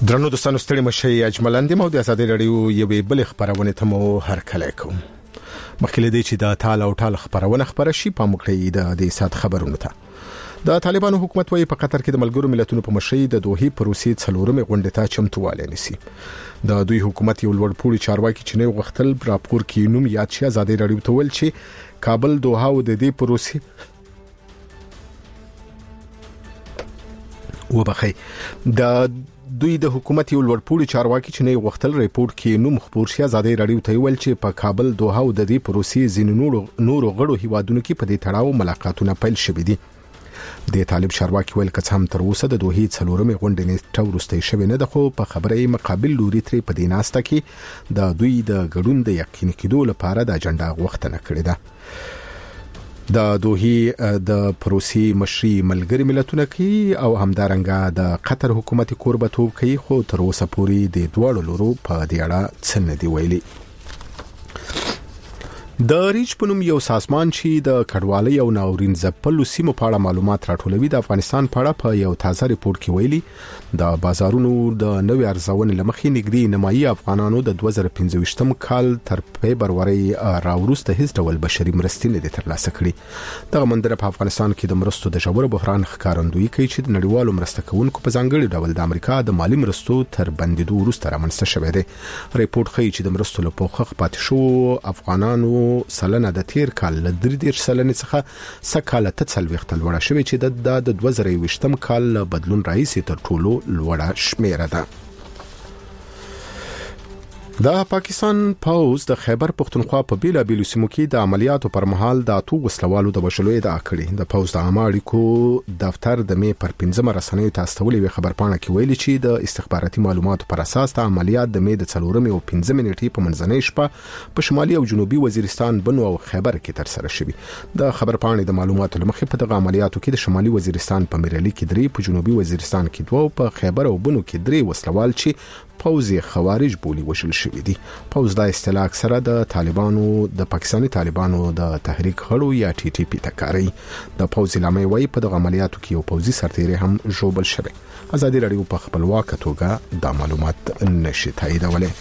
درنو دوستانو ستړي مشي اجملاندې مو د ازادي رادیو یوې بل خبرونه ته مو هرکلی کوم. مخکې لدی چې د تال او ټال خبرونه خبره شي په مکړې د دې سات خبرونه ته د طالبانو حکومت وایي په قطر کې د ملګرو ملتونو په مشرۍ د دوحې پروسې څلورمې غونډې ته چمتووالی نیسي. د دوی حکومت یو لوړپوړي چارواکي چې نه غوښتل راپور کې نوم یاد شي ازادي رادیو ته ویل چې کابل دوحه او د دې پروسې وبخي د دوی د حکومت یو لوړپوړي چارواکي چې نه غوښتل ریپورت کې نوم خبر شي ازادي رادیو ته ویل چې په کابل دوحه او د دې پروسې زینونو نور غړو هیوادونو کې په دې تړاو ملاقاتونه پیل شوې دي. د طالب چارواکي ویل که هم تر اوسه د دوحې څلورمې غونډې نه ورسته شوې نه ده، خو په خبرې مقابل لوري ترې په دې ناسته کې د دوی د ګډون د یقین کېدو لپاره د اجنډا غوښتنه کړې ده. د دوحې د پروسې مشري ملګری ملتونه کوي او همدارنګه د قطر حکومت کوربتوب کوي، خو تر اوسه پورې د دوړو لورو په دې اړه څه نه دی ویلي. د ریچ په نوم یو سازمان چې د کډوالۍ او ناورین ځپلو سیمو په اړه معلومات راټولوي د افغانستان په اړه په یو تازه ریپورت کې ویلي د بازارونو د نوې ارزونې لمخې نږدې نیمایي افغانانو د 2015 کال تر فبروري راوروسته هیڅ ډول بشري مرستې نه دي ترلاسه کړې. دغه منظره په افغانستان کې د مرستو د ژور بحران ښکارندویي کوي چې د نړیوالو مرسته کوونکو په ځانګړي ډول د امریکا د مالی مرستو تر بندیدو وروسته رامنځته شوې ده. ریپورت ښیي چې د مرستو له پوښښ پاتې شو افغانانو سلنه د تیر کال ل 3 سلنه څخه سکاله ته 40 لوړه شوې چې د 2020 کال بدلون راځي تر ټولو لوړه شمیره ده. د پاکستان پوز د خیبر پختونخوا په بیلا بیلو سیمو کې د عملیاتو پر مهال د اتو وسلوالو د وشلو ادعا کړې. د پوز د عامه اړیکو دفتر د می پر 15 رسنیو ته استولې خبرپاڼه کې ویلي چې د استخباراتي معلوماتو پر اساس د عملیات د می د 4 او 15 منټې په منځنۍ شپه په شمالي او جنوبي وزیرستان بنو او خیبر کې تر سره شوې. د خبرپاڼې د معلوماتو لمخې په دغه عملیاتو کې د شمالي وزیرستان په میرالي کې 3، په جنوبي وزیرستان کې 2 او په خیبر او بنو کې 3 وسلوال چې پوزي خوارج بولی وشل شوې دي. پوز د اصطلاح سره د طالبانو د پاکستاني طالبانو د تحریک غړو یا ټي ټي پی تکاري. د پوز لامل وایي په دغه عملیاتو کې یو پوزي سرتیری هم جوړل شوی. ازادي رادیو په خپلواک توګه د معلومات نشي تاییدولای.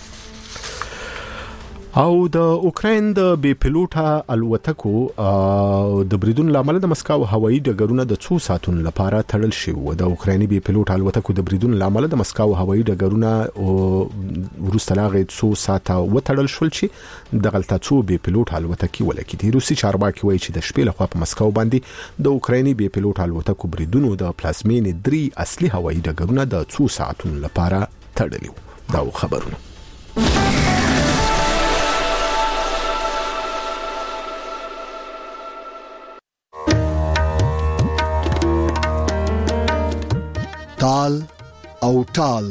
او د اوکراین د بي پيلوټه الوتکو د بریدون لامل د مسکو هوایي ډګرونه د 2 ساعتونو لپاره تړل شوی. د اوکرایني بي پيلوټه الوتکو د بریدون لامل د مسکو هوایي ډګرونه ورسته لاغې 2 ساعته وتړل شول چې د غلطه 2 بي پيلوټه الوتکې ولکې. روسي چارواکي وایي چې د شپې لخوا په مسکو باندې د اوکرایني بي پيلوټه الوتکو بریدونو د پلازمینې 3 اصلي هوایي ډګرونه د 2 ساعتونو لپاره تړلي. دا خبرونه تال او ټال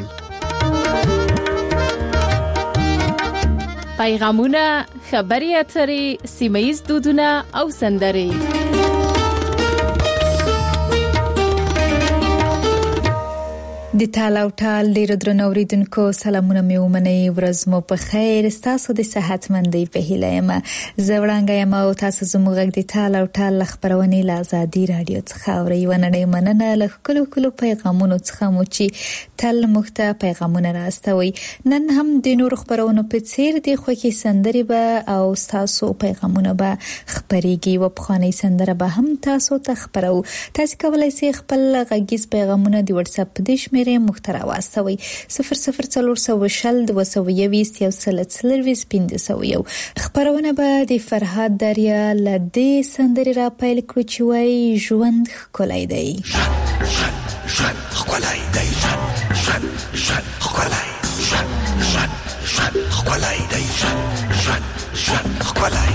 پیغامونه، خبري اترې، سیمه‌ییز دودونه او سندرې. د تال او ټال ډیر درنو اوریدونکو سلامونه مې ومنئ. ورځ مو په خیر. تاسو د صحت مندۍ په هیله یم. زوړانګه یم او تاسو زموږ د تال او ټال خبرونه له ازادي رادیو څخه اورئ. وننې مننه له کلو پیغامونو څخه مو چې تل مخته پیغامونه راستوي. نن هم د نور خبرونو په څیر د خوکي سندري به او تاسو پیغامونه به خبريږي و په خاني سندره به هم تاسو ته خبرو. تاسو کولای شئ خپل غږیز پیغامونه د واتس اپ د شمیرې محتوا واستوي 00420 220 130 1501. خبرونه به د فرهاد دریا لدی سندري را پیل کړو چې وای ژوند خولای دی. ژوند خولای دی. ژوند خولای. ژوند خولای دی. ژوند خولای.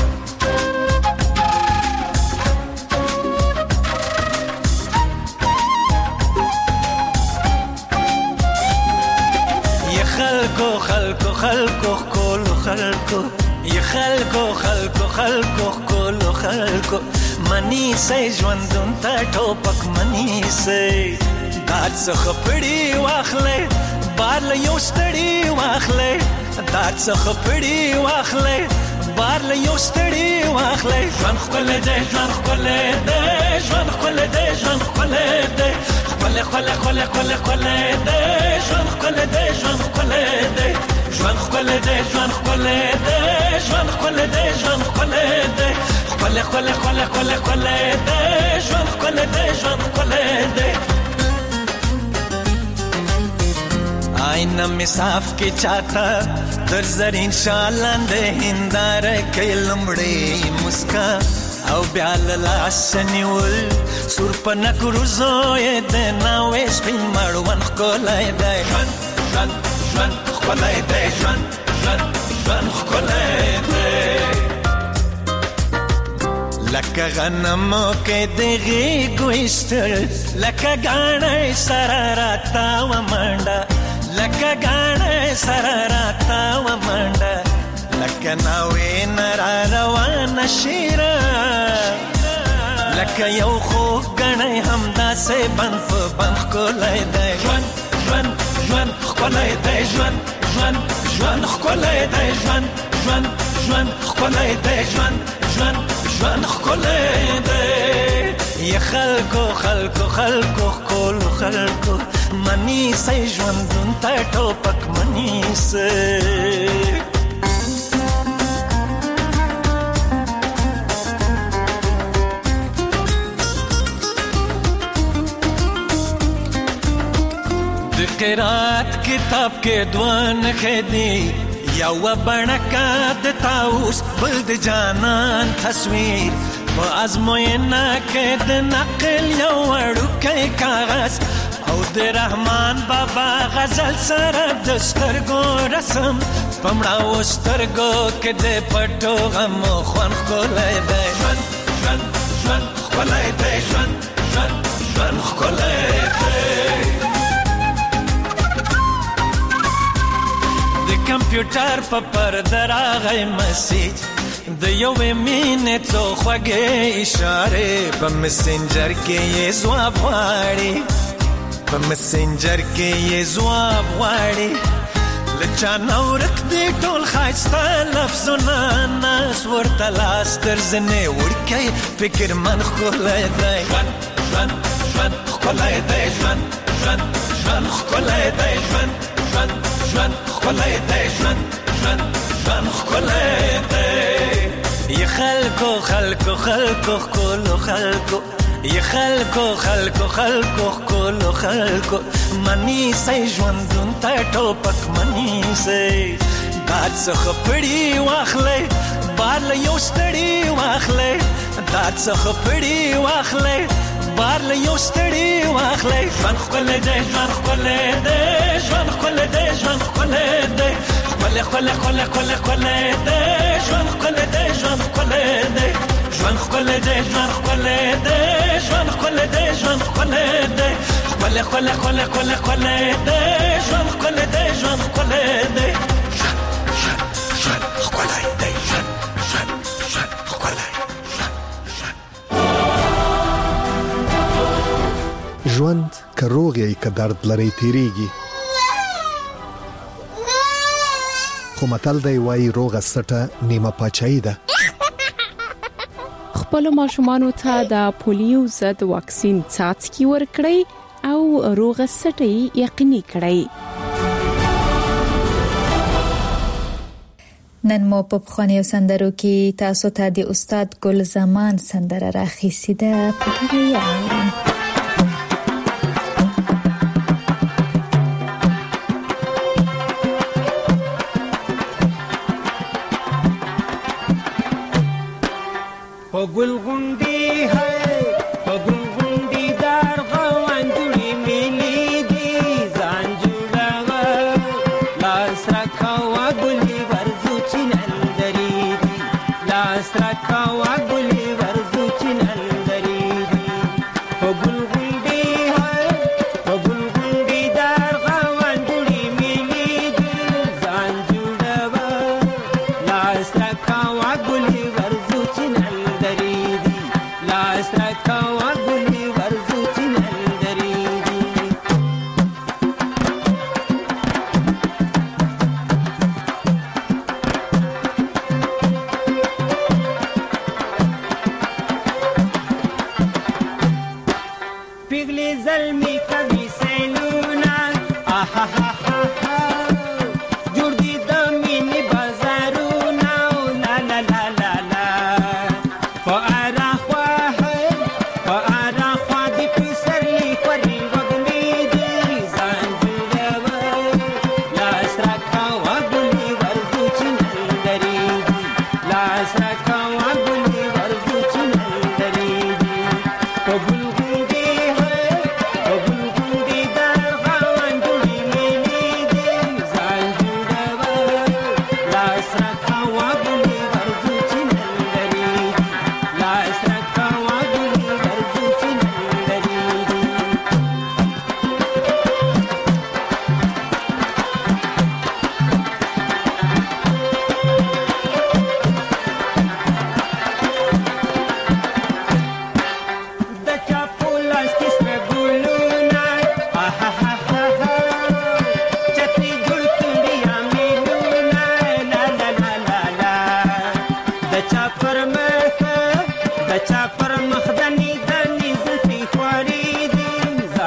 خلکو کولو خلکو ی خلکو کولو خلکو منی سي ژوندون ته ټوپک منی سي دات څخه پړی واخلې بار له یو ستړی واخلې دات څخه پړی واخلې بار له یو ستړی واخلې ژوند خپل دې ژوند خپل دې ژوند خپل دې ژوند خپل دې خپل خله خله خله خله ده ژوند خله ده ژوند خله ده ژوند خله ده ژوند خله ده ژوند خله ده ژوند خله ده خله خله خله خله خله ده ژوند خله ده ژوند خله ده آئینه می صاف کی چاته در زرین شالاندې هنداره کې لمړې مسکا او بیا لاس نیول سور پنک روزوې د ناوې سپین مړوند کولای دی ژوند ژوند ژوند کولای دی ژوند ژوند ژوند کولای دی لکه غنمو کې دغه ګوښتل لکه غاڼې سره راتا و منډه لکه غاڼې سره راتا و منډه لکه ناوې نرا روان شیره لکه یو خو غاڼې همدا سه بند په بند کولای دی ژوند ژوند ژوند کولای دی ژوند ژوند ژوند کولای دی ژوند ژوند ژوند کولای دی ژوند ژوند ژوند کولای دی یا خلکو خلکو خلکو کول خلکو منی سې ژوندون ته ټوپک منی سې د قرات کتاب کې دوان خېدی یو بڼکا د تاوس بل د جانان تصویر په ازموینه کې د نقل یو وړوکی کاغذ او د رحمان بابا غزل سره د سترګو رسم پمړاو سترګو کې د پټو غم خوان کولای دی ژوند ژوند ژوند کولای دی ژوند ژوند ژوند کولای دی د کمپیوټر په پرده راغی مسیج د یوې مینې څو خوږې اشارې په مسنجر کې یې ځواب غواړي په مسنجر کې یې ځواب غواړي له چا نه ورک دي ټول ښایسته لفظونه ناس ورته لاس تر زنې وړکی فکر من ښکلی دی ژوند ژوند ژوند ښکلی دی ژوند ژوند ژوند ښکلی دی ژوند ژوند ژوند ښکلی دی ژوند ژوند ژوند ښکلی دی یا خلکو خلکو خلکو ښکلو خلکو یا خلکو خلکو خلکو ښکلو خلکو منی سئ ژوندون ته ټوپک منی سئ باد څخه پړي واخلئ بار له یو ستړي واخلئ داد څخه پړي واخلئ بار له یو ستړي واخلئ ژوند ښکلی دی ژوند ښکلی دی ژوند ښکلی دی ژوند ښکلی دی ښکلی ښکلی ښکلی ښکلی ښکلی دی ژوند ښکلی دی ژوند ښکلی دی ژوند ښکلی دی ژوند ښکلی دی ژوند ښکلی دی ژوند ښکلی دی ښکلی ښکلی ښکلی ښکلی ښکلی دی ژوند ښکلی دی ژوند ښکلی دی ژوند ژوند ښکلی دی ژوند ژوند ژوند ښکلی ژوند که روغ یې که درد لري تیریږي خو متل دی وایي روغه سټه نیمه پاچاهي ده خپل ماشومانو ته د پولیو ضد واکسین څاڅکي ورکړئ او روغه سټه یقیني کړئ نن مو په خوانیو سندرو کې تاسو ته د استاد ګل زمان سندره راخیسته ده پکې یاورم पगुल गुंडी है पगुल गुंडी दार गवांजुली मिली दी जानजुला लास रखावा गुली वर्जू चिनंदरी दी लास रखावा गुली वर्जू चिनंदरी दी पगुल गुंडी है पगुल गुंडी दार गवांजुली मिली दी जानजुला लास रखावा गुली वर्जू चिनंदरी पिघले जलमी कभी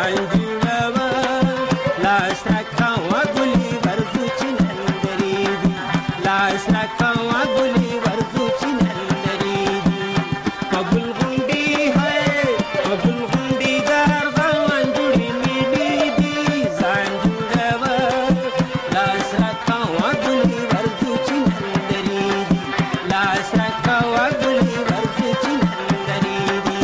ځان جوړوه لاس راکوه ګلي ورځو چې نندرې دي لاس راکوه ګلي ورځو چې نندرې دي په ګل غونډې په ګل غونډې د ارغوان جوړې میلې دي ځان جوړوه لاس راکوه ګلي ورځو چې نندرې دي لاس راکوه ګلي ورځو چې نندرې دي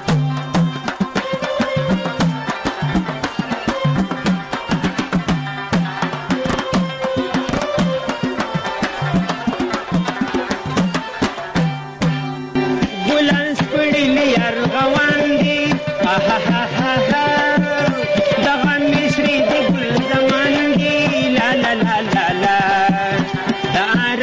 ګلان سپړلي ارغوان دي دغه مصري د ګل زمان دي لا لا لا لا لا د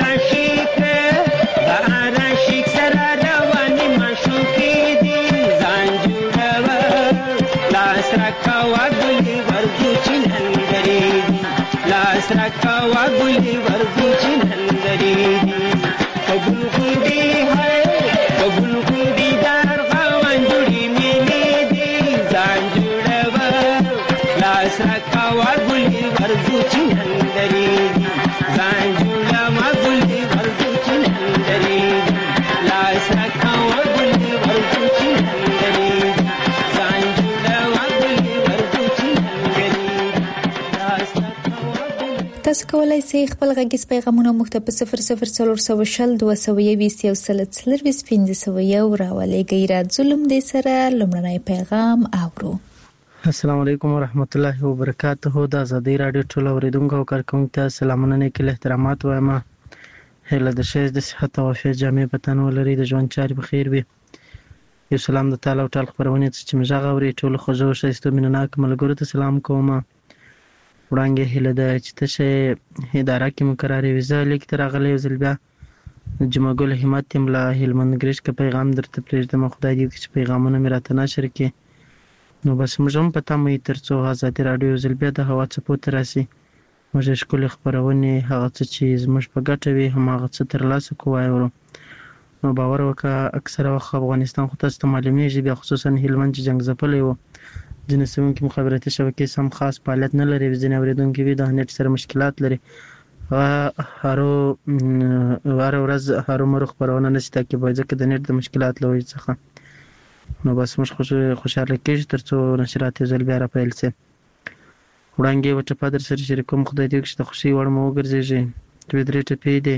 عاشق سره روانې معشوقې دي ځان جوړوه لاس راکوه ګلې ورځو چې نندرې دي لاس راکوه ګلې ورځو چې نندرې دي په ګل غونډې په ګل غونډې د ارغوان جوړې میلې دي ځان جوړوه لاس راکوه ګلې ورځو چې نندرې دي ځان جوړوه ګلې ورځو چې نندرې دي لاس راکوه ګلې ورځو چې نندرې دي ځان جوړوه ګلې ورځو چې نندرې دي لاس راکوه ګلې. تاسو کولای شئ خپل غږیز پیغامونه موږ ته په 00420 222 راولېږئ. راځو لومړی سره لومړنی پیغام اورو. السلام علیکم ورحمت الله وبرکاته. د ازادي رادیو ټول اوریدونکو او کارکونکو ته سلامونه نیکه احترامات وایم. هله د شې د صحت او عافیت جامع پتن ولري د ژوند چارې بخیر وي. یو سلام د تعالی او ټال خبرونه چې مجاغ اوري ټول خوږو شایسته مینناک ملګرو ته سلام کوم. وړاندې هله د چې تشه اداره کې مقرره ویزه لیک تر غلې وزل بیا جمعه ګل همت تملا هلمند ګریش کا پیغام درته پرېږدم. خدای دې چې پیغامونه مې راته نشر کړي. نو بس موږ هم پته مې ترڅو ازادي رادیو زل بیا د هوا څپو ته راسي موږ ښکلې خپرونې هغه څه چې زموږ په ګټه وي هماغه څه ترلاسه کوو وایو. نو باور وکړه اکثره وخت افغانستان خو تاسو ته معلومیږي بیا خصوصا هلمند چې جنګ ځپلی و ځینې سیمو کې مخابراتي شبکې سم خاص فعالیت نه لري. ځینې اورېدونکي وي د نت سره مشکلات لري. هر ورځ هرومرو خپرونه نشي تعقیبوي ځکه د نت د مشکلات له وجې څخه. نو بس موږ خوشحاله کېږو ترڅو نشرات یو ځل بیا راپیل شي. وړاندې یوه ټپه در سره شریکوم. خدای دې وکړي چې د خوښۍ وړ مو وګرځېږي. دوې درې ټپې دي.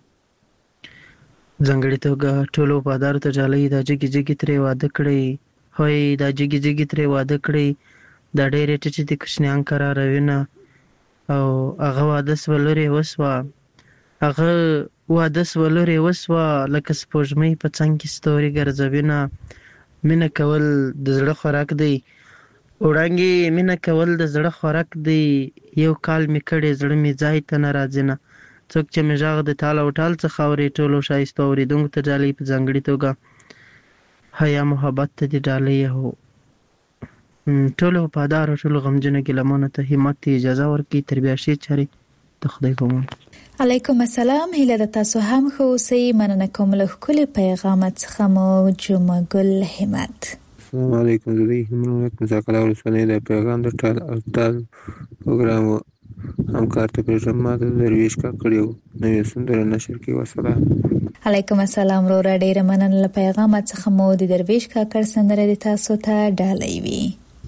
ځانګړې توګه ټولو وفادارو ته ډالۍ دا جګې جګې ترې واده کړی هوی دا جګې جګې ترې واده کړی دا ډېرې ټیټې دي کوچنیان قراروینه او هغه واده سوه لرې وسوه هغه واده سوه لرې وسوه لکه سپوږمۍ په څنګ کې ستوري ګرځوینه. مینه کول د زړه خوراک دی وړانګې مینه کول د زړه خوراک دی. یو کال مې کړی زړه مې ځای ته نه راځي نه څوک چې مې غږ د ټال او ټال څخه اوري ټولو ښایسته اورېدونکو ته ډالۍ په ځانګړې توګه حیا محبت ته دې ډالۍ هو ټولو وفادارو ټولو غمجنو ګیلمانو ته همت اجازه ورکړي تر بیا ښې چارې د خدای په امان. علیکم السلام. هیله د تاسو هم ښه اوسئ. مننه کوم له ښکلي پیغامات څخه مو جمعه ګل همت. السلام علیکم. زه د هلمند مذاکره ولسوالۍ د پیغام د ټال او ټال پروګرام همکار ته پرېږدم. ما د درویش کاکړ یو نوې سندره نشر کړې. وسلام. علیکم السلام. وروره ډېره مننه له پیغامات څخه مو د درویش کاکړ سندره د تاسو ته ډالۍ وي.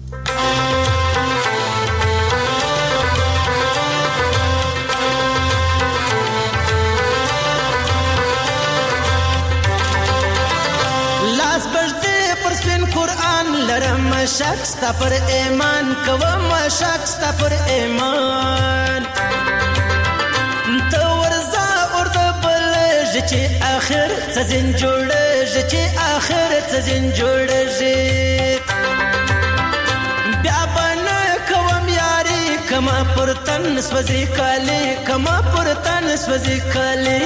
لاس بجدې پر سپین قرآن لرم شک ستا پر ایمان کوم شک ستا پر ایمان ته ورځه اور د بلږي چې آخر څه ځین جوړږي چې آخر څه ځین جوړږي بیا بنه کوم یاري کما پر تن سوځي کالي کما پر تن سوځي کالي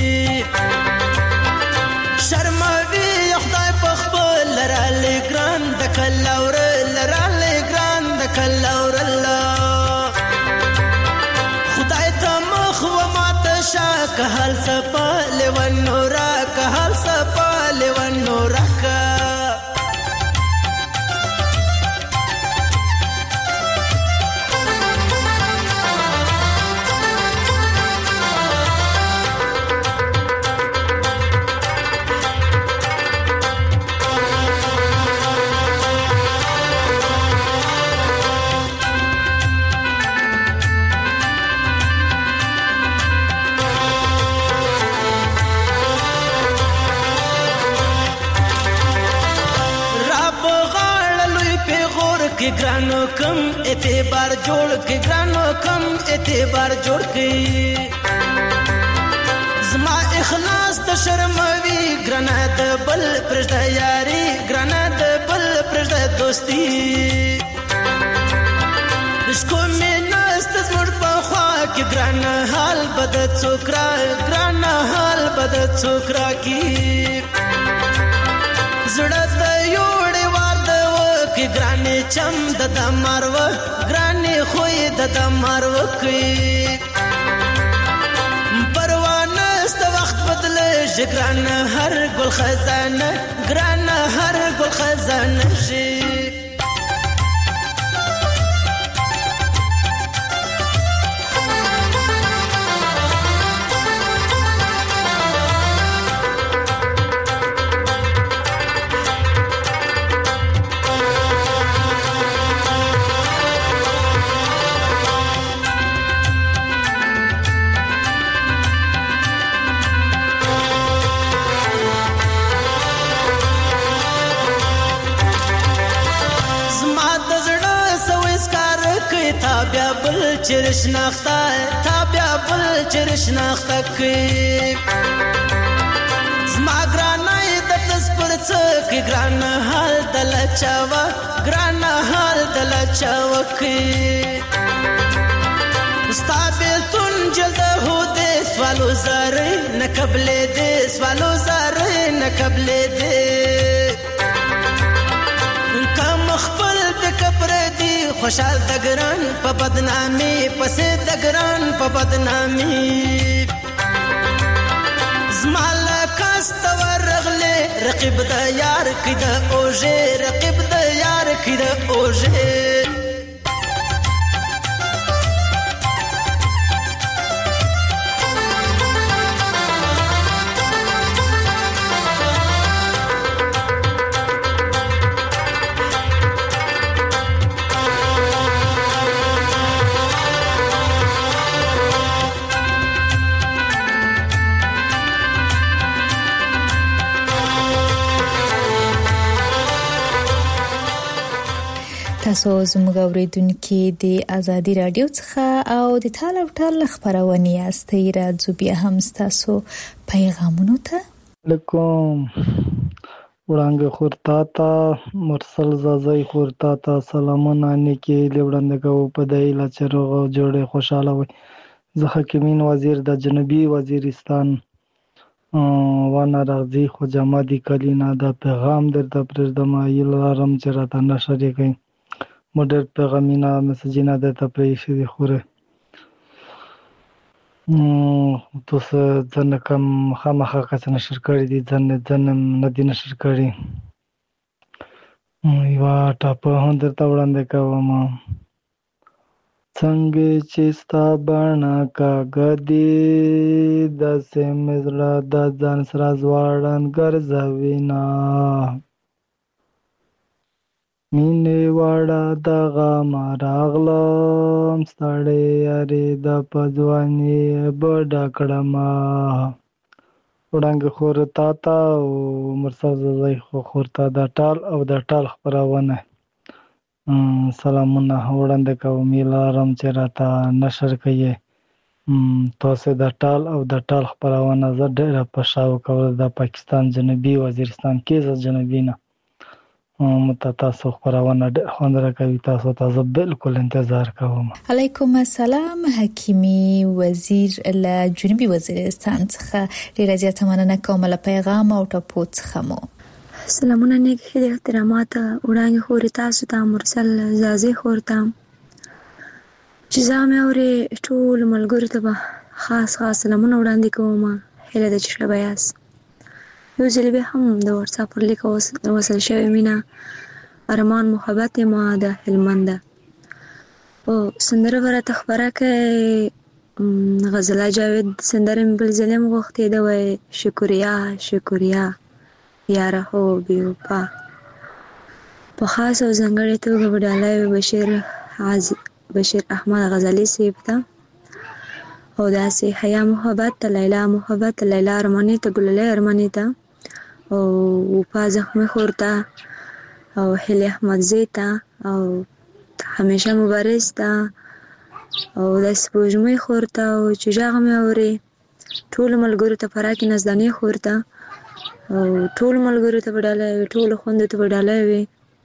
شرموي خدای په خپل لرالې ګران د کلاور لرالې ګران د کلاور الله خدای ته مخ و ماته شاک حال سپال و نورا که حال سپال و نورا کې ګرانو کم اعتبار جوړ کې ګرانو کم اعتبار جوړ کې زما اخلاص د شرموي ګرانه د بل پرځه یاري ګرانه د بل پرځه دوستي اسکو مې نست زموږ په خوا کې ګرانه حال بد څوکرا ګرانه حال بد څوکرا کې زړه د یوړې وار د کې ګرانه چم د مارو ګرانه خوې د مارو کې پروانه ست وخت بدله ګرانه هر ګل خزانه ګرانه هر ګل خزانه شي چرش نختا تابیا بل چرش نختا کی زما ګرانای د تسپر څک ګران حال دل چاوا ګران حال دل چاوا کی استابل تون جلد هو دې سوالو زره نقبل دې سوالو زره نقبل دې کم خپل د کبر دی خوشال دګران په بدنامي پسې دګران په بدنامي زمال کاست ورغله رقیب د یار کده اوجه رقیب د یار کده اوجه تاسو زموږ اوریدونکو د ازادي رادیو څخه او د ټال او ټال خبرونه یاستئ راځو بیا هم تاسو پیغامونو ته لکم وړاندې خورتا تا مرسل زازای خورتا تا سلامونه نیکی لوړندګو په دایله چرغ جوړه خوشاله وي زه حکیمین وزیر د جنوبي وزیرستان وانا راځي خو جمادي کلینا د پیغام درته پرځدم یلارم چرته نشری کوي مدر پیغامینا مسجینا درته پرېښې دي خوره تاسو ځنه کوم خامخا کس نشر کړی دي ځنه ندی نشر کړی یو ټاپ هم درته وړاندې کوم څنګه چې ستا باڼه کاږدي داسې مې زړه د ځان سره ځوړند ګرځوینه مینې واړه دغه ما راغلم ستړی یارې د په ځواني بډه کړمه وړانګې خور تا ته او مرسل زازی خور ته د ټال او د ټال خپرونه سلامونه وړاندې کوم یلارم چې راته نشر کوي تاسو د ټال او د ټال خپرونه زه ډېره په شاو کول د پاکستان جنوبي وزیرستان کې ز جنوبي نه تاسو خبرونه خوندره کوي تاسو ته بالکل انتظار کوم علیکم السلام حکیمی وزیر له جنوبي وزیرستان څخه ډیره زیاته مننه کوم له پیغام او ټاپو څخه مو سلامونه نیک احترامات وړاندې خور تاسو ته مرسل زازي خورته چې زما اوري ټول ملګرو ته خاص سلامونه وړاندې کوم هله د چشبایاس یو ځل به هم د واتس اپ پر لیک وصل شوی مینا ارمان محبت ما د هلمند او سندره ورته خبره کوي غزل جاوید سندره بل ظلم وختي دا وای شکریا یاره هو بیوپا په خاص او ځنګړې توګه وډالای بشیر احمد غزالی سیب ته او داسې حیا محبت لیلا ارمانی ته ګلله ارمانی ته او وفا زخمی خورته او هلی احمد زیتا او همیشه مبارز ته او د سپوږمۍ خور ته او چې غږ مې اوري ټول ملګرو ته پراکې نزدانې خور ته او ټول ملګرو ته وډاله وي ټول خوند ته وډاله وي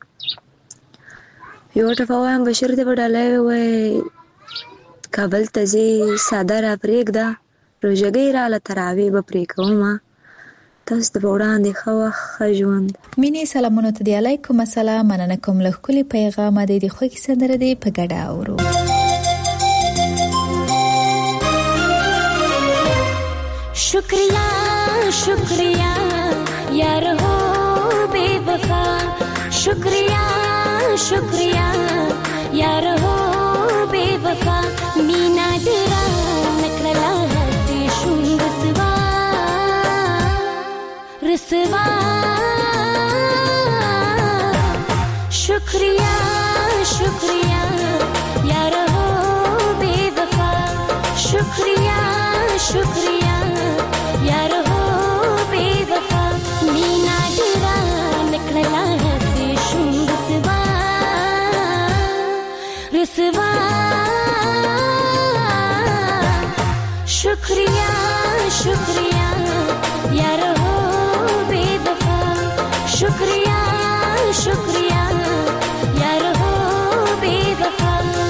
یو ټفه وایم بشیر ته وډاله وي کابل ته زی ساده را پرېږده روژګۍ راله تراوی به پرې کومه تاسو ته وړاندې ښه وخت ښه ژوند مینې سلامونه ته دی علیکم السلام مننه کوم له ښکلي پیغام د دې خوږې سندره دی په ګډه اورو शुक्रिया शुक्रिया यार हो बेवफा शुक्रिया शुक्रिया यार हो बेवफा मीना तेरा नकला हसी शुंग रसवा शुक्रिया शुक्रिया यार हो बेवफा शुक्रिया शुक्रिया यार हो बेवफा मीना तेरा नकला हसी शुंग रसवा शुक्रिया शुक्रिया यार हो बेवफा शुक्रिया शुक्रिया यार हो बेवफा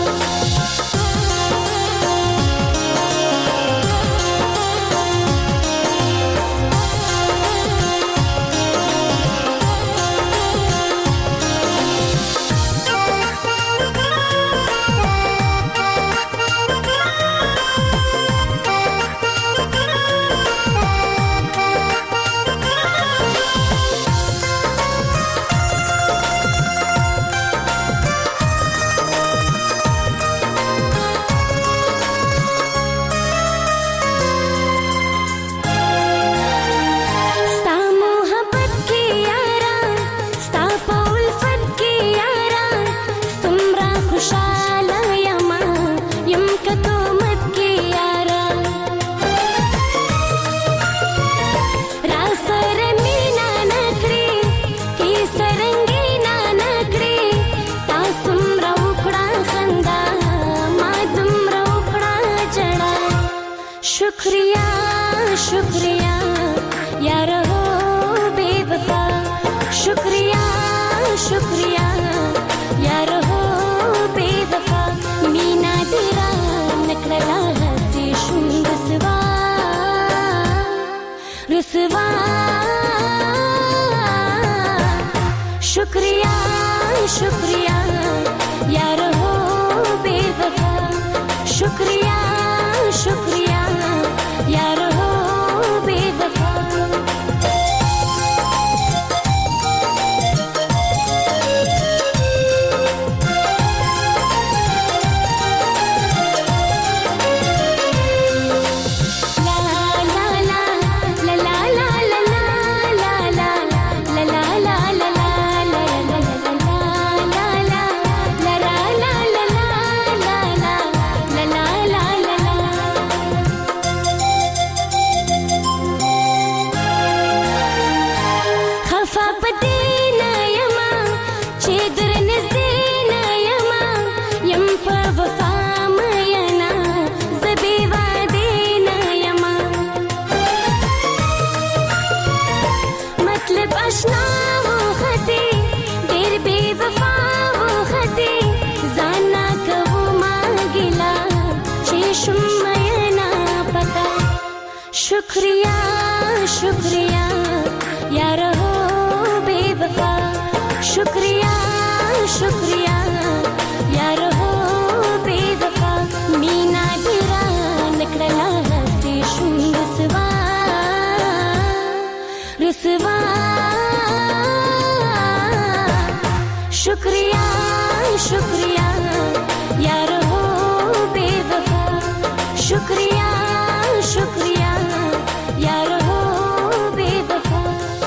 शुक्रिया यार हो बेवफा शुक्रिया शुक्रिया यार हो बेवफा मीना तेरा नकला हसी शुंग रसवा शुक्रिया शुक्रिया यार हो बेवफा शुक्रिया शुक्रिया यार हो बेवफा शुक्रिया शुक्रिया यार हो बेवफा शुक्रिया शुक्रिया यार हो बेवफा मीना तेरा नकला हसी शुंग रसवा शुक्रिया शुक्रिया यार हो बेवफा शुक्रिया शुक्रिया यार हो बेवफा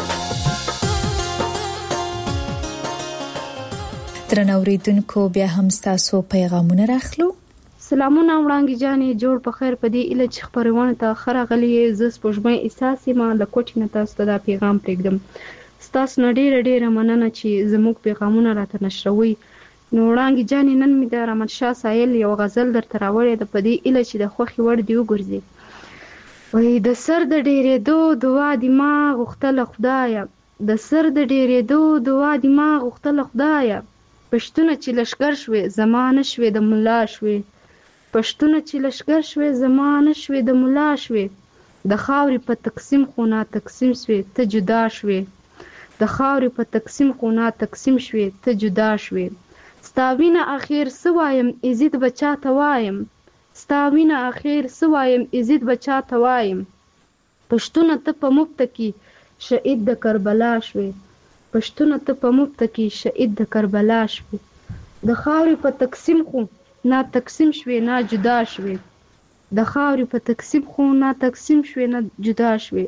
درنوریدونکو بیا هم تاسو پیغامونه راخلو سلامونه وړاندې جانې جوړ په خیر په دې اله چې خبرونه ته خره غلي ز سپوږمۍ احساسي ما د کوټې نه تاسو ته دا پیغام پرېږدم ستاسو نه ډېره مننه چې زموږ پیغامونه راته نشروي نو وړانګې جانې نن مې د رحمت شاه سایل یو غزل درته راوړې ده په دې ایله چې د خوښې وړ دې وګرځي. وایي د سر د ډېرېدو دعا دې ما غوښتله خدایه، د سر د ډېرېدو دعا دې ما غوښتله خدایه، پښتونه چې لښکر شوې زما نه شوې د ملا شوې، پښتونه چې لښکر شوې زما نه شوې د ملا شوې، د خاورې په تقسیم خو نا تقسیم شوې ته جدا شوې، د خاورې په تقسیم خو نا تقسیم شوې ته جدا شوې، ستا وینه اخر څه وایم عزت به چاته وایم، ستا وینه اخر څه وایم عزت به چاته وایم، پښتونه ته په مفته کې شهید د کربلا شوې، پښتونه ته په مفته کې شهید د کربلا شوې، د خاورې په تقسیم خو نا تقسیم شوې نا جدا شوې، د خاورې په تقسیم خو نا تقسیم شوې نا جدا شوې،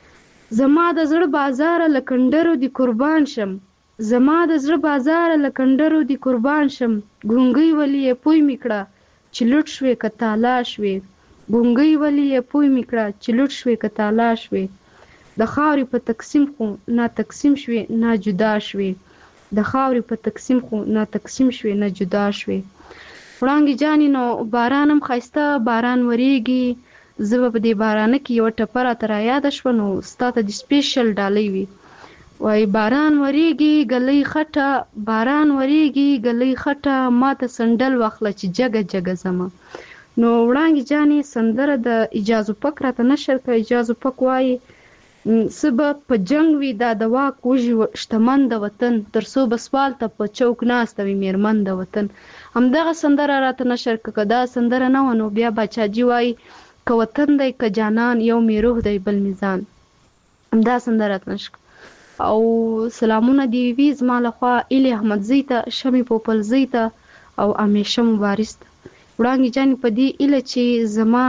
زما د زړه بازار لکندرو دی قربان شم، زما د زړه بازار لکندرو دی قربان شم، ګونګي ولی پوی میکړه چې لټ شوې کتالا شوې، ګونګي ولی پوی میکړه چې لټ شوې کتالا شوې، د خاورې په تقسیم خو نا تقسیم شوې نا جدا شوې، د خاورې په تقسیم خو نا تقسیم شوې نا جدا شوې. وړانګې جانې نو باران هم ښایسته باران وریږي، زه به په دې بارانه کې یوه ټپه راته رایاده شوه نو ستا ته د سپیشل ډالۍ وي. وایي باران وریږي ګلۍ خټه، باران وریږي ګلۍ خټه، ما ته سنډل واخله چې جګه جګه ځمه. نو وړانګې جانې سندره د اجازو پک راته نشر کړه. اجازو پک وایي څه به په جنګ وي دا د واک وږي شتمن د وطن، تر څو به سوال ته په چوک ناسته وي میرمن د وطن. همدغه سندره راته نشر کړه. که دا سندره نه وه نو بیا باچاجي وایي که وطن دی که جانان یو می روح دی بل میزان. همدا سندره راته نشر او سلامونه دی وي زما لخوا ایلي احمدزۍ ته، شمې پوپلزۍ ته او امیشه مبارز ته. وړانګې جانې په دې ایله چې زما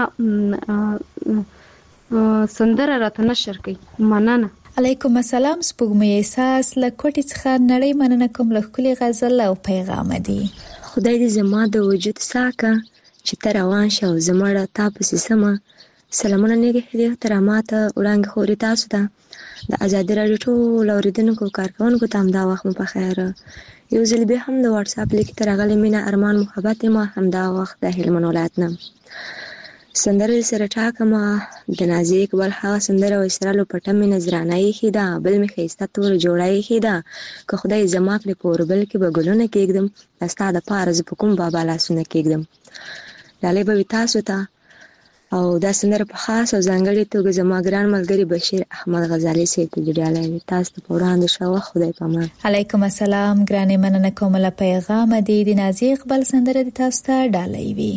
سندره راته نشر کوي. مننه. علیکم السلام. سپوږمۍ احساس له کوټې څخه نړۍ مننه کوم له ښکلي غزل او پیغام دی. خدای دې زما د وجود ساکه چې ته روان شه او زما تا پسې سمه. سلامونه نیک هدیه احترامات وړانګې خورې تاسو ته د ازادي راډیو ټول اورېدونکو کارکوونکو ته همدا وخت مو په خیر. یو ځل بیا هم د واتساپ لیک ته راغلی مینه ارمان محبت ما همدا وخت د هلمند ولایت نه سندره سره ټاکمه د نازي اقبال هغه سندره و اسرالو پټه مې نظرانه یې ده بل مې ښایسته تور جوړه یې ده که خدای زما کړې په اوربل کې به ګلونه کېږدم ستا د پاره زه په کوم بابا لاسونه کېږدم. ډالۍ به وي تاسو ته او دا سندره په خاص او ځانګړې توګه زما ګران ملګري بشیر احمد غزالي صاحب ته ډالۍ وي. تاسو ته په وړاندې شوه. خدای پامان. علیکم السلام. ګرانې مننه کوم له پیغام دی د نازي اقبال سندره د تاسو ته ډالۍ وي.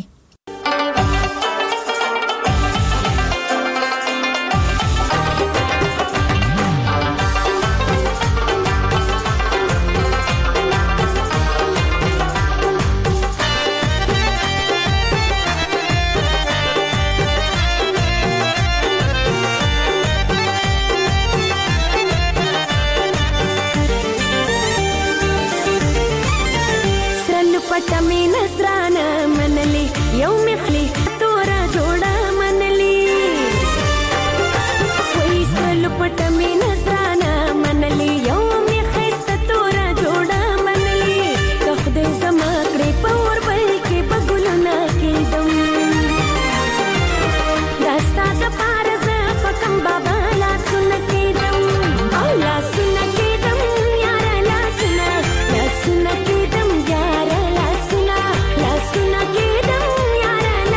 La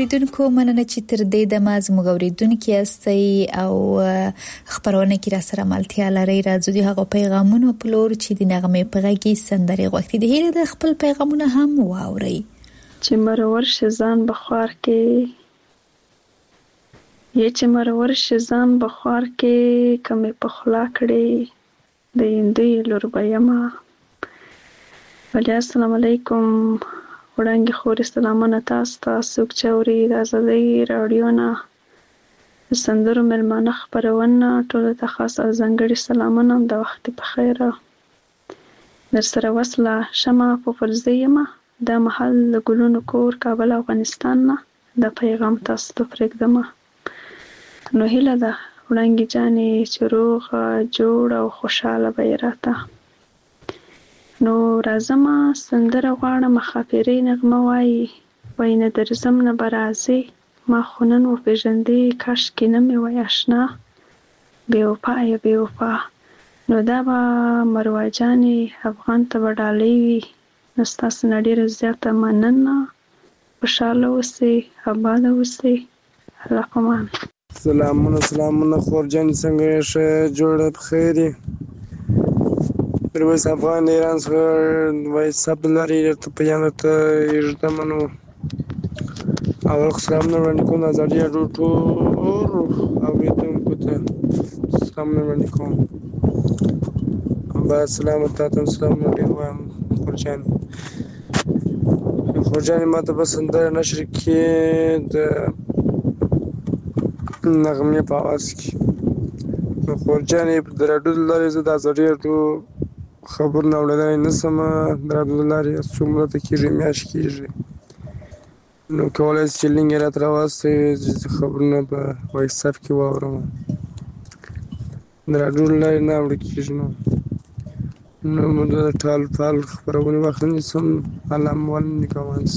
اوریدونکو مننه چې تر دې د مازموږ اوریدونکو استي او خبرونه کې را سره ملتیا لري. راځو د هغه پیغامونو په لور چې د نغمه په غږی سندري غوښتي د هیله د خپل پیغامونه هم واوري. چې مرور شزان بخوار کې چې مرور شزان بخوار کې کمه په خلا کړي د اندې لور بیاما. السلام علیکم وړاندې خور سلامونه تاسو چوري د ازادي رادیو نه سندرو ملمانه خبرونه ټول ته خاص او ځانګړي سلامونه د وخت په خیر در سره وصله شمه په فرضیمه د محل ګلونو کور کابل افغانستان نه د پیغام تاسو ته پرېږدم. نو هیله ده وړاندې جانې چې روغ جوړ او خوشاله به راته. نو راځم سندره غواړم خافيري نغمه وای نه درځم نه برازي ما خونن و پیژندې کاش کې نه مې وای آشنا بے وفا یا بے وفا. نو دا به مروه جانې افغان ته وډالې وي. نو ستاسو نه ډېره زیاته مننه. خوشاله اوسئ آباد اوسئ. الله پامان. سلامونه خور جانې څنګه ښه جوړه بخیر یې. درویس افغان ایران څخه وای سب لري ته پیان ته یژدمنو اول سلامونه وړاندې کوم ازادي راډیو ټول اوریدونکو ته سلامونه وړاندې کوم. با سلام تاسو سلامونه ډیر وایم خورجانې ماته په سندره نشر کې د نغمې په اواز کې خورجانې د راډیو لارې زه د ازادي راډیو خبرونه اورېدلی نشم. د راډیو لارې څومره ته کېږي میاشت کېږي نو کولی شئ چې لینک یې راته راواستئ چې خبرونه په واتساپ کې واورم. د راډیو لارې نه اورېدل کېږي نو موږ د ټال فال خبرونه وخت نیسم الله مول نکوانس.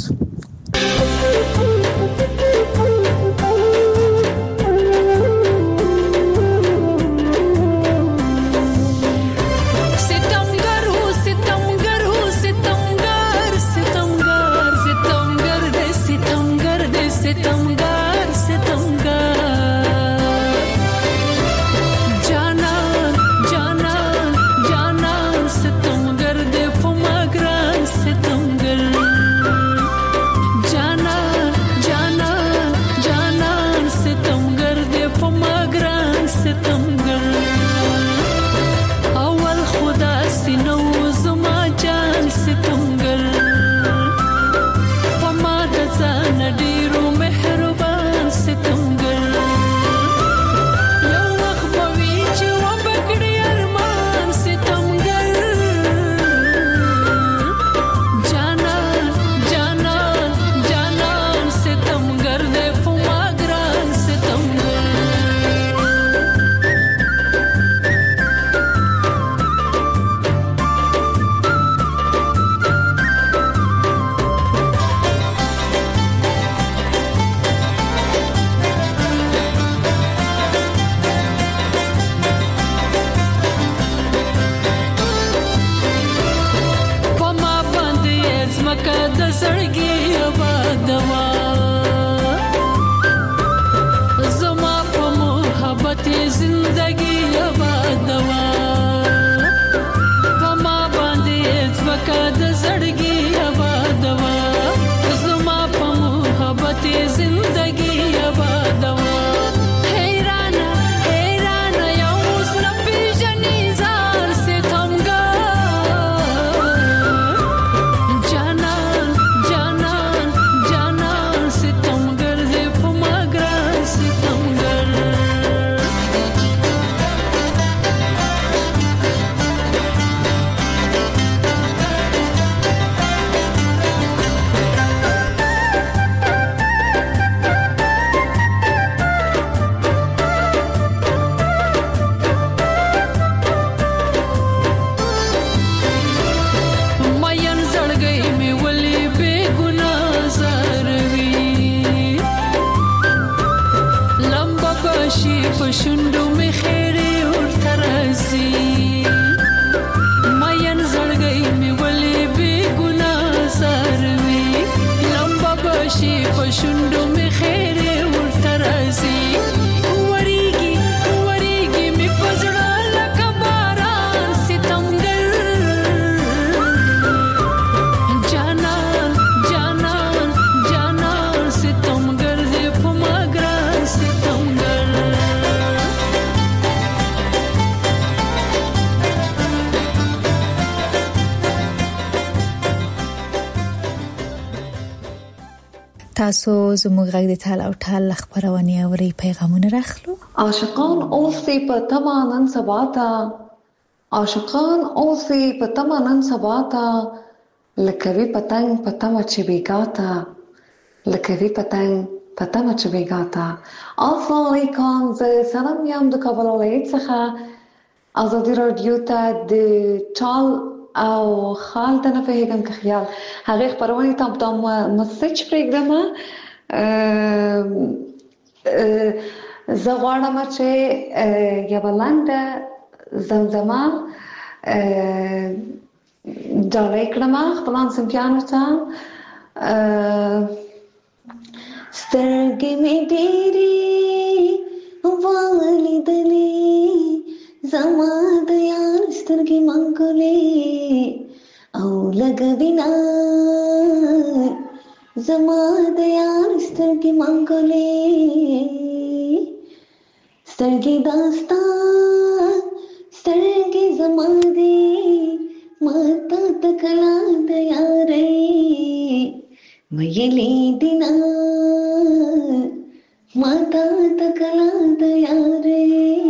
تاسو زموږ غږ د تال او ټال خبرونه اوري پیغامونه راخلو. عاشقان اوسې په تمانن سباتا، عاشقان اوسې په تمانن سباتا، لکوي پتنګ پتما چې بیګاتا، لکوي پتنګ پتما چې بیګاتا. السلام علیکم، زه سلام یم د کابل ولایت څخه. ازادي رادیو ته د ټال او خال ته نه فهمم که خیال هغه خبرونه تام مسج پروګرام زه غواړم چې یو لاندې زمزمه ډالۍ کړم خپلان سمپیانو ته. سترګې مې ډېرې ولیدلې، زما د یار سترګې منګولې او لګوینا، زما د یار سترګې منګولې، سترګې داستا سترګې زما دې ماته تکلا د یارې ویلې دینا، ماته تکلا د یارې.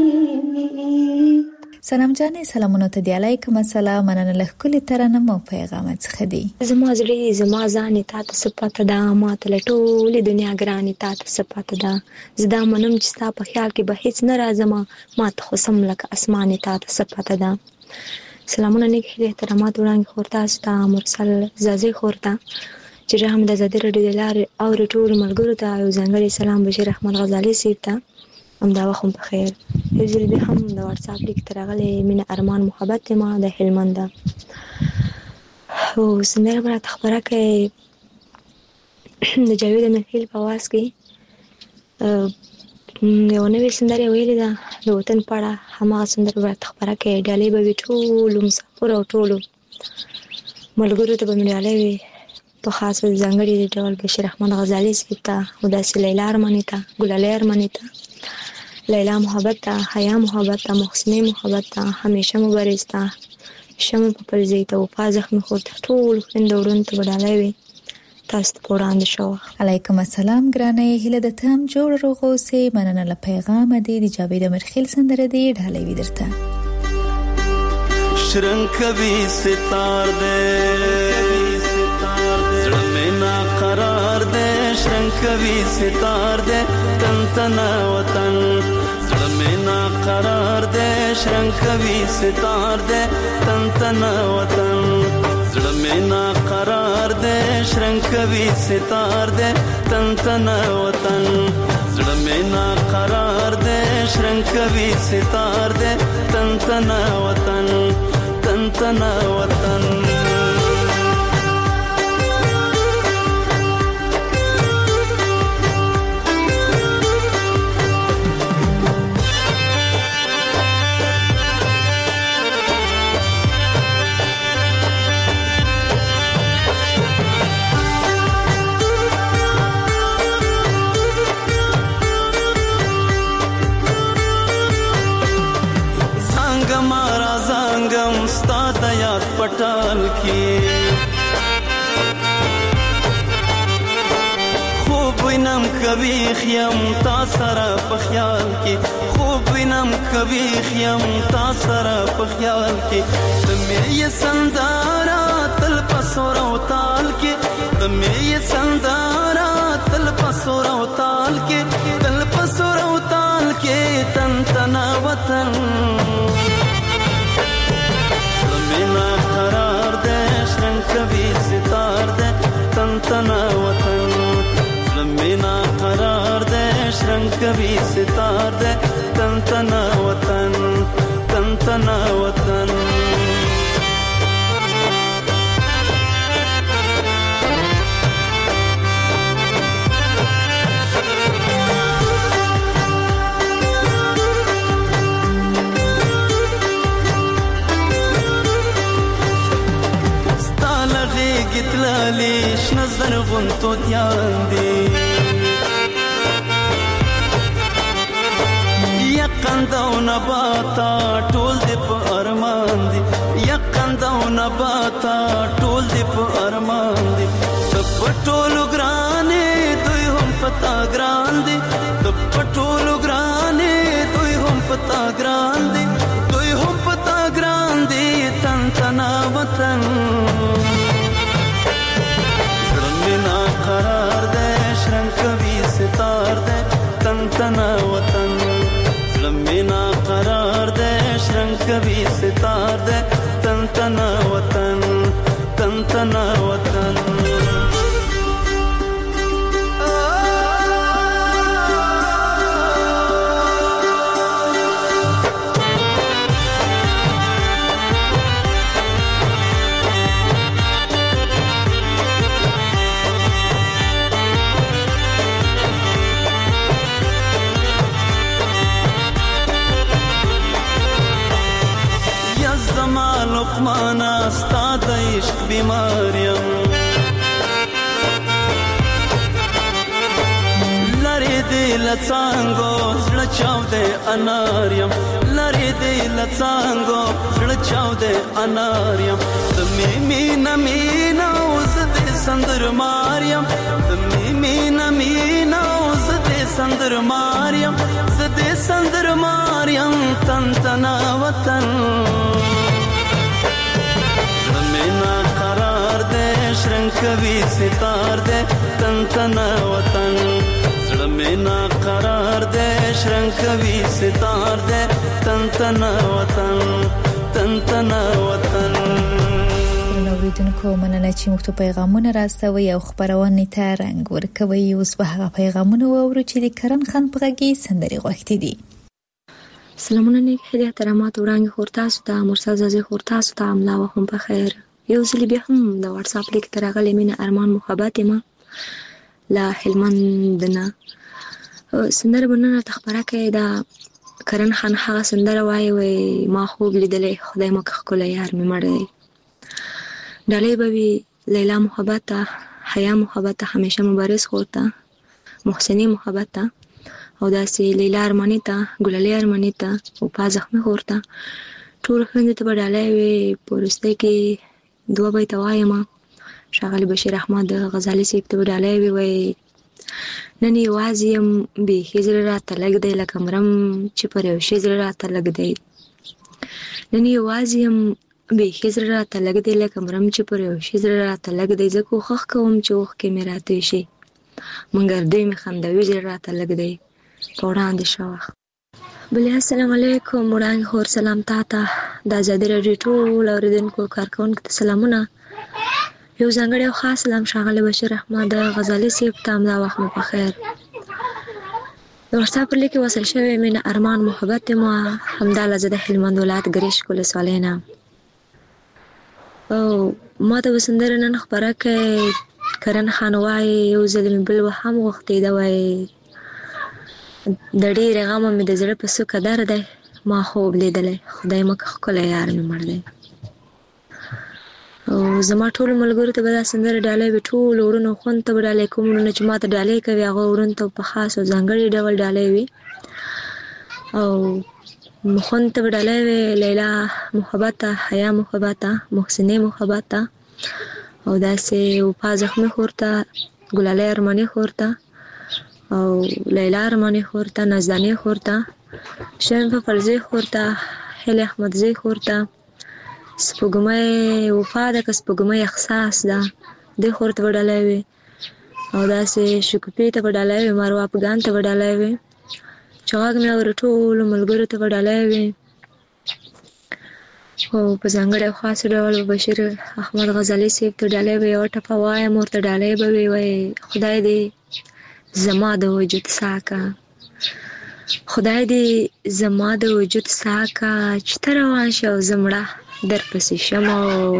سلام جانې، سلامونه ته دی. علیکم السلام. مننه له کلی ترنم او پیغام څخه دی. زما زړه زما ځان ته صفات ده، ما ته ټول دنیا ګرانې ته صفات ده. زدا منم چې ستا په خیال کې به هیڅ نه راځم، ما ته خو سم لکه اسمان ته صفات ده. سلامونه نیک احترامات وړاندې خورتا ستا مرسل زازي خورتا چې رحم د زادي رډي دلار او ټول ملګرو ته یو ځانګړي سلام بشیر احمد غزالي سیب ته هم دا وخت په خیر. یو ځل به هم د واتس اپ لیک ترغلې مینه ارمان محبت ما د هلمند او سندره برات خبره کوي د جاوید محفل په واس کې یو نوې سندره ویلې ده د وطن پاړه. همغه سندره برات خبره کوي ډالې به ټول مسافر او ټول ملګرو ته به ډالې وي په خاص ځانګړي ډول بشیر احمد غزالي سیب ته او داسې لیلا ارمانی ته ګلالي ارمانی ته لیلا محبت ته حیا محبت ته محسنه محبت ته همیشه مبارز ته شمه په پرځې ته وفا زخم خورت ټول خوندورون ته بدلای وي. تاسو ته وړاندې شو. علیکم السلام ګرانه، هله د تام جوړ روغو سه مننه له پیغام دی د جاوید مرخیل سندره دی ډالۍ وی درته. شرنګ کوي ستار دې زړه مې نا قرار دې، شرنګ کوي ستار دې تن تن وطن، زړه مې نا قرار دې شرنګ کوي ستار دې تن تن وطن، زړه مې نا قرار دې شرنګ کوي ستار دې تن تن وطن، زړه مې نا قرار دې شرنګ کوي ستار دې تن تن وطن، تن تن وطن. پټال کې خوب وینم کوي خیم تا سره په خیال کې، خوب وینم کوي خیم تا سره په خیال کې، د مې سندارا تل پسور او تال کې، د مې سندارا تل پسور او تال کې، تل پسور او تال کې تن تن وطن، زمینا قرار دے شرنگ کبھی ستار دے تن تن وطن، زمینا قرار دے شرنگ کبھی ستار دے تن تن وطن، تن تن وطن. گتلالی شنظر غنتو دیان دی یقند او نباتا ټول دی په ارمان دی، یقند او نباتا ټول دی په ارمان دی، په ټولو ګرانې کوي ستار دے تن تنا وطن تن تنا وطن لقمانا استاد عشق بیماریم لری دی لڅانګو زړه چاو دے اناریم لری دی لڅانګو زړه چاو دے اناریم د مینا مینا اوس دې سندر ماریم د مینا مینا اوس دې سندر ماریم زدې سندر ماریم تن تنا وطن شرنګ کوي ستار دے تن تنا وطن زړه مې نا قرار دے شرنګ کوي ستار دے تن تنا وطن تن تنا وطن نوریدونکو مننه چې موږ ته پیغامونه راستوي او خبرونه ته رنګ ورکوي اوس به هغه پیغامونه وورو چې د کرن خان په غږی سندري غوښتي دي سلامونه نیک هدیه ترامات وړاندې خورتا ستا مرسل زازي خورتا ستا املا وهم په خیر یو ځل بیا هم د واتس اپ لیک تر غلې مینه ارمان محبت ما لا حلمندنا سندره بننه تخبره کې دا کرن خان هغه سندره وای ما خوب لیدلې خدای مکه کوله یار مې مړ دی ډالې بوي لیلا محبت حیا محبت همیشه مبارز خورتا محسنی محبت او داسې لیلا ارمانی ته ګلالي ارمانی ته او پازخمه خورتا ټول خوند ته ډالې وي پرسته کې دوه بیت وایم شاغلی بشیر احمد غزالی سیب ته ډالې وي نن یوازیم به هجر را تلګ دی لکه مرم چې پر یو شجر را تلګ دی نن یوازیم به هجر را تلګ دی لکه مرم چې پر یو شجر را تلګ دی زکو خخ کوم چې وخ کې میراته شي منګر دې می خندوي هجر را تلګ دی پوراند شوخ بل السلام علیکم وړاندې خور سلام تاته د آزادی راډیو ټول اوریدونکو کارکونکو ته سلامونه یو ځانګړی خاص سلام شاغلی بشیر احمد غزالی سیب ته املا وخت په خیر ورته پر لیکي وصل شوی مینه ارمان محبت ما همداله زده هلمند ولایت ګریش کول سوالینا او ما ته وسندر نن خبره کې کرن خان وای یو ځل بل وهم وختي دا وای د ډېر غم مې د زړه په سکه درد ما خوب لیدلې خدای مکه کوله یار مې مړ دی او زما ټول ملګرو ته به سندره ډالې به ټول ورونو خون ته ډالې کوم نو چې ما ته ډالې کوي هغه ورون ته په خاص او ځانګړي ډول ډالې وي او خون ته ډالې وي لیلا محبت حیا محبت محسنی محبت او داسې او پازخمه خورته ګلالي ارمانی خورته او لیلا ارمانی خورته نازدانی خورته شریف فرزی خورته هل احمدزی خورته سپوږمۍ وفا ده که سپوږمۍ احساس ده د خورته وډالای وي او داسې شکوپی ته وډالای وي مارو افغان ته وډالای وي چاغ مې ورټول ملګرو ته وډالای وي او په ځانګړي خاص ډول بشیر احمد غزالی سیب ته وډالای وي او ټپه وای مورته وډالای به وي خدای دې زما د وجود ساکا خدای دې زما د وجود ساکا چې تر روان شو زمړه در پسې شمو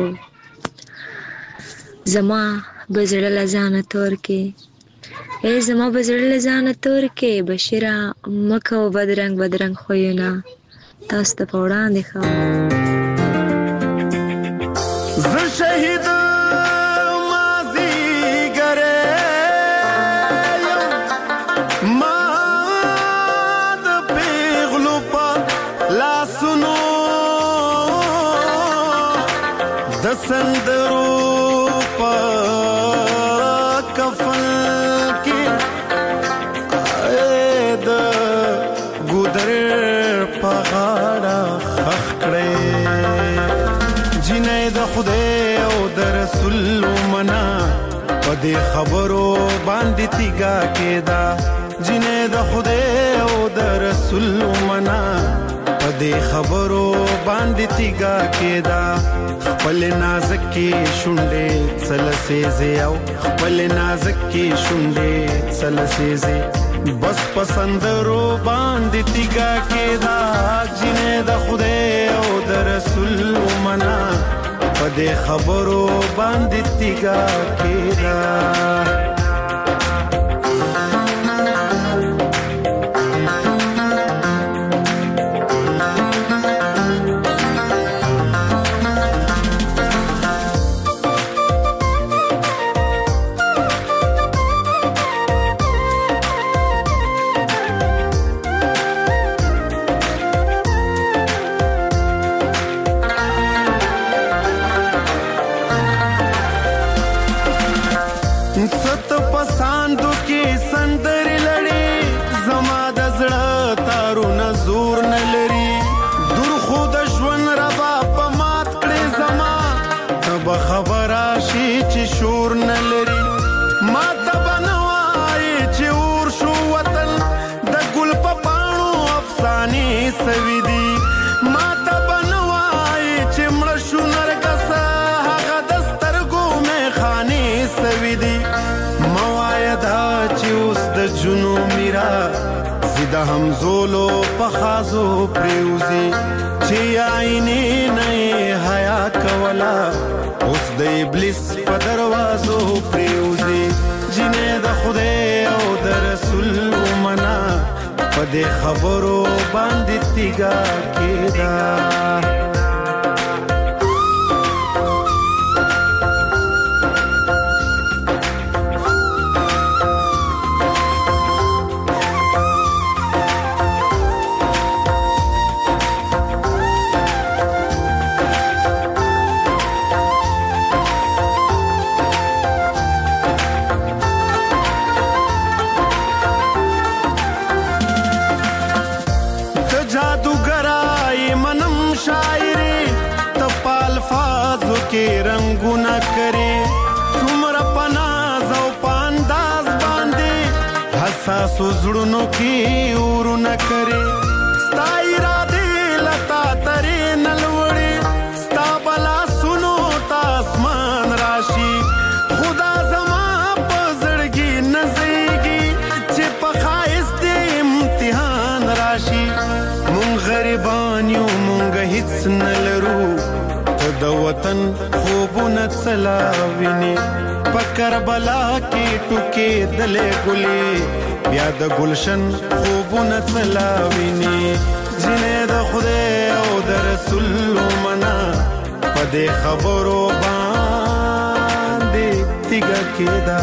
زما بزړه لزانه تور کې ای زما بزړه لزانه تور کې بشیره مکه بدرنګ بدرنګ خوینه تاسو ته وړاندې خو ز شهید سندرو پا کفن کی اید گودر پا غاڑا خخ کڑے جنای دا خدای او دا رسول منا پا دی خبرو باندی تیگا کیدا جنای دا خدای او دا رسول منا پدې خبرو باندې تیګا کېدا خپل نازکې شونډې څلسېزې او خپل نازکې شونډې څلسېزې بس پسندرو باندې تیګا کېدا جنې د خدای او د رسول منا پدې خبرو باندې تیګا کېدا د همزولو پخازو پریوزی چې عینې نه حیا کولا اوس د ابلیس په دروازو پریوزی جنې د خدای او د رسول منا په دې خبرو باندې تیګا کېدا رنگونه کرے څومره پناز او پانداز باندې حساس زړونو کې ورونه کرے ستا اراده لتا ترې نلوړې ستا بلا سنو تاسمان راشي خدا زما په زړګي نزيږي چې په خایست امتحان راشي مونږ غریبان یو مونږ هیڅ نلرو د وطن خوبونه څلاویني په کربلا کې ټوکې دلې ګلې بیا د گلشن خوبونه څلاویني جنې د خدای او د رسول منا په دې خبرو باندې تیګا کېدا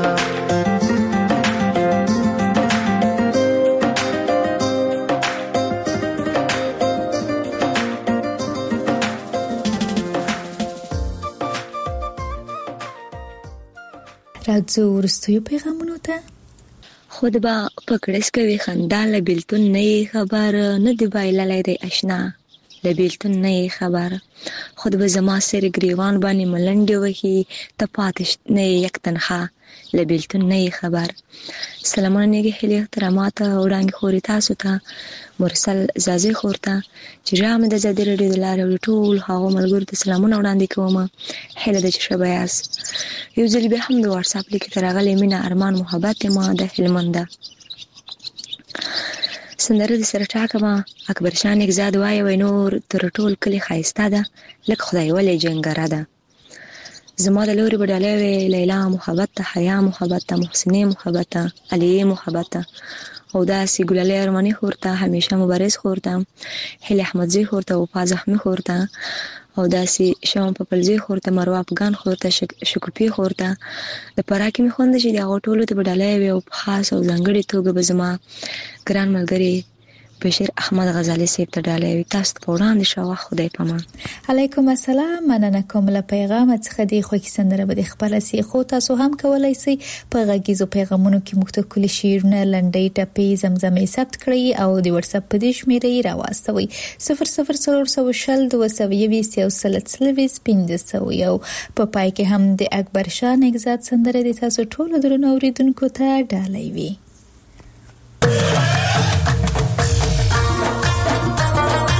راځو ورستیو پیغامونو ته خود با پکړس کوي خندا لبلتون نه خبر نه دی بایللای دی آشنا لبلتون نه خبر خود به زما سر گریوان باندې ملنډي وهي ته پاتش نه یک تنخوا لبلتون نه خبر سلامونه نیګه هلي احترامات وړاندې خوري تاسو ته مرسل زازي خورته چې جام د زدي رډي د لارې ټول هغه ملګرو ته سلامونه وړاندې کوم هله د شبياس یو ځل به هم د واتس اپ لیک ترغلې مینا ارمان محبت ما د هلمند سندره د سره ټاکما اکبر شان اگزاد وای نور تر ټول کلی خایسته ده لکه خدای ولې جنګره ده زما د لوري بډاله وی لیلا محبت حیا محبت محسنه محبت علی محبت او دا سی ګلالي ارمانی خورته همیشه مبارز خورته هلی احمدزی خورته او پازحمی خورته او دا سی شوم په پلزی خورته مرو افغان خورته شکوپی خورته د پراکی می خوند چې دا ټولو ته بډاله وی او خاص او ځنګړي توګه به زما ګران ملګری بشیر احمد غزالی سیب ته ډالې تاسو په وړاندې شو خدای پامان علیکم السلام مننه کوم له پیغام څخه دی خو کې سندره به خپل سی خو تاسو هم کولای شئ په غږیزو پیغامونو کې مختلف شیرونه لنډۍ ټپې زمزمې ثبت کړئ او د واتس اپ په دې شمیرې راوستوي 00402020 یو په پای کې هم د اکبر شان اگزاد سندره د تاسو ټول درنو اوریدونکو ته ډالۍ وي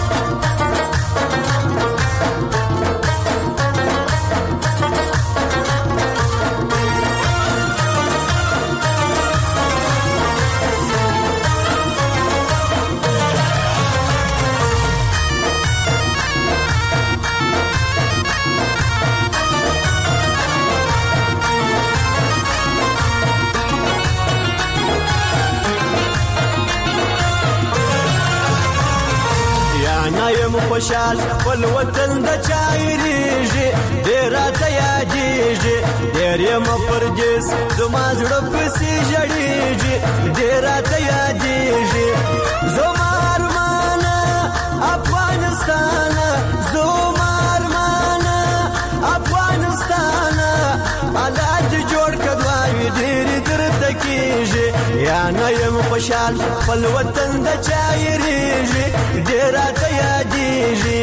خوشحال خپل وطن د چایریږي ډیر ته یادېږي ډیر یم پردیس زما زړه پسې ژړېږي ډیر ته یادېږي زما ارمانه افغانستانه زما ارمانه افغانستانه الله دې جوړ کړي ډیر درته کېږي یا نه یم خوشحال خپل وطن د چایریږي ډیر ته یادېږي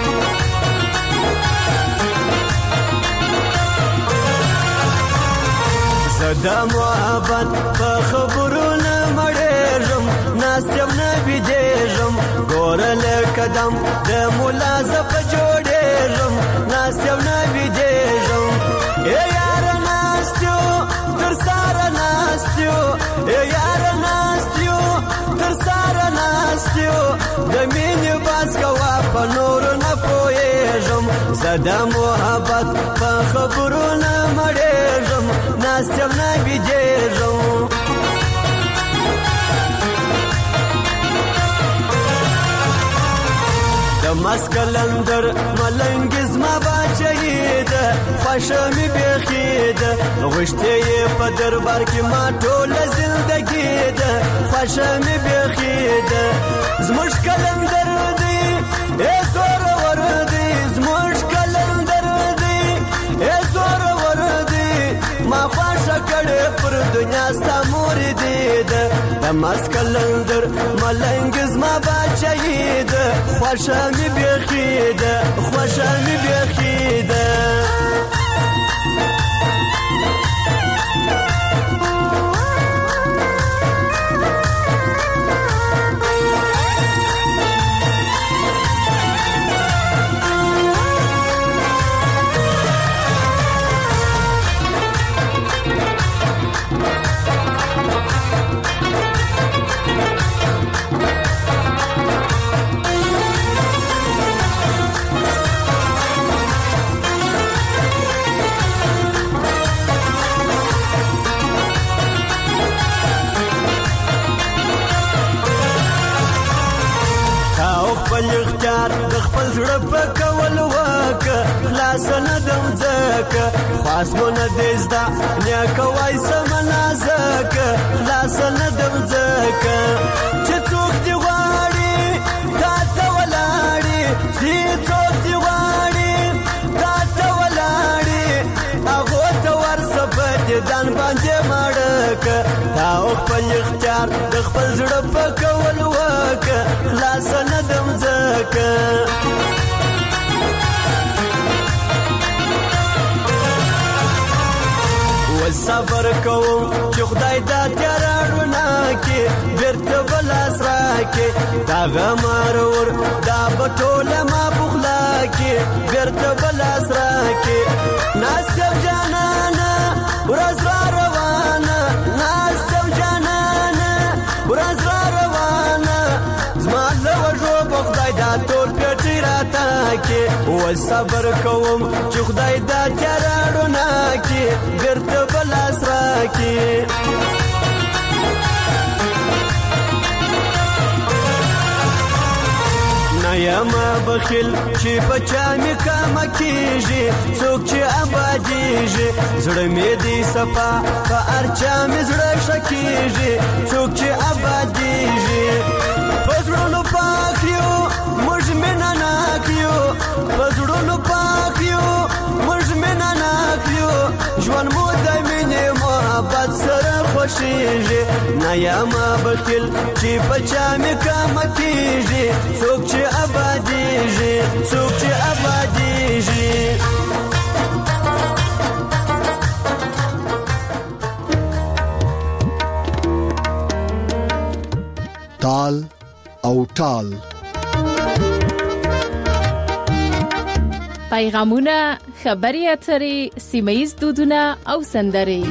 زدا محبت په خبرونه مړېږم ناستم نه بېدېږم ګوره له قدم د ملا زه په جوړېږم ناستم نه بېدېږم ای یاره ناستیو تر ساره ناستیو ای یاره ناستیو تر ساره ناستیو د مینې باز کوه په نورو نه پوهېږم زه د محبت په خبرونه مړېږم ناستم نه بېدېږم د مسکلندر ملنګ زما باچهی ده خوښه مې بیخي ده غوښتې یې په دربار کې ما ټوله زندګي ده خوښه مې بیخي ده زموږ کلندر دی ای زورور دی زموږ کلندر دی ای زورور دی ما خوښه کړې پر دنیا ستا مور دی ده د مسکلندر ملنګ زما باچهی ده خوښه مې بیخي ده خوښه مې بیخي ده خپل اختیار د خپل زړه په کول وکه خلاص نه دم ځکه خاص مو نه دی زده نیکه وای سمه نازکه خلاص نه دم ځکه چې څوک دې غواړي تا ته ولاړي چې څوک دې غواړي تا ته ولاړي هغو ته ورسه په دیدن باندې مړکه تا خپل اختیار د خپل زړه په کول وکه خلاص نه دم ځکه صبر کوم چې خدای دا تیاره رڼا کې بیرته به لاس راکړي دا غم ارور دا به ټوله ما بخلا کې بیرته به لاس راکړي ناصب جانانه ورځ را روانه ناصب جانانه ورځ را روانه زما له وژو به خدای دا ټول پیټې راته کې صبر کوم چې خدای دا تیاره رڼا کې بیرته به لاس راکړي یما بخیل چې بچا مې کام کیږي څوک چې آبادیږي زړه مې دی صفا په ارچا مې زړه شکیږي څوک چې آبادیږي پزړونو پاکیو موږ مې نه ناکیو پزړونو پاکیو موږ مې نه ناکیو ژوند مو د مینې محبت سره خوشیږي نه یما بخیل چې بچا مې کام کیږي څوک چې آبادیږي څوک چې آبادیږي تال او ټال پیغامونه خبري اترې سیمایي دودونه او سندرې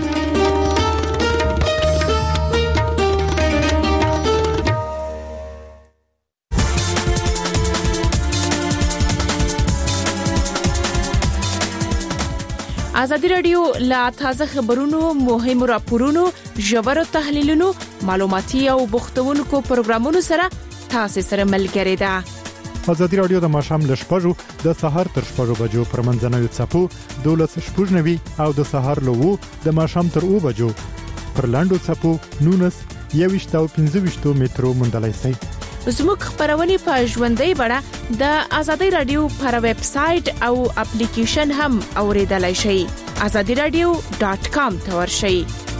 ازادي رادیو لا تازه خبرونو مهمو راپورونو ژورو تحلیلونو معلوماتي او بوختونکو پروګرامونو سره تاسو سره ملګری ده ازادي رادیو د ماښام له 6 د سهار تر 6 بجو پر منځنوي څپو 12:09 او د سهار له 2 د ماښام تر 2 بجو پر لاندو څپو 19 او 15 مترو مندلای سي. زموږ خبرونه په ژوندۍ بڼه د ازادي رادیو پر ویب سټ او اپلیکیشن هم اوریدلای شئ. azadiradio.com ته ورشئ.